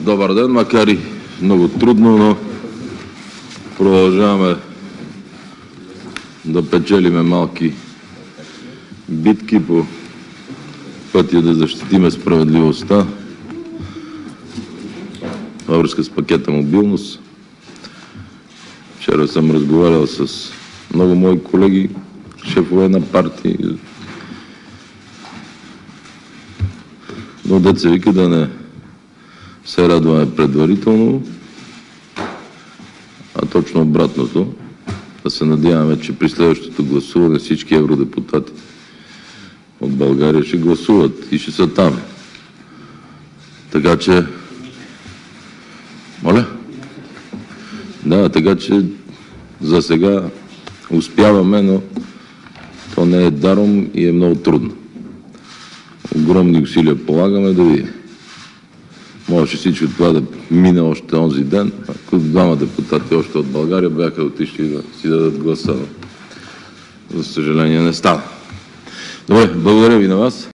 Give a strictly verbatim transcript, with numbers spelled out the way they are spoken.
добър ден, макар и много трудно, но продължаваме да печелиме малки битки по пътя да защитиме справедливостта във връзка с пакета мобилност. Вчера съм разговарял с много мои колеги, шефове на партии, но деца вика да не се радваме предварително, а точно обратното. Да се надяваме, че при следващото гласуване всички евродепутати от България ще гласуват и ще са там. Така че... Моля? Да, така че за сега успяваме, но то не е даром и е много трудно. Огромни усилия полагаме да ви... Можеше всичко това да мине още онзи ден, ако двама депутати още от България бяха отишли да си дадат гласа. За съжаление не стана. Добре, благодаря ви на вас.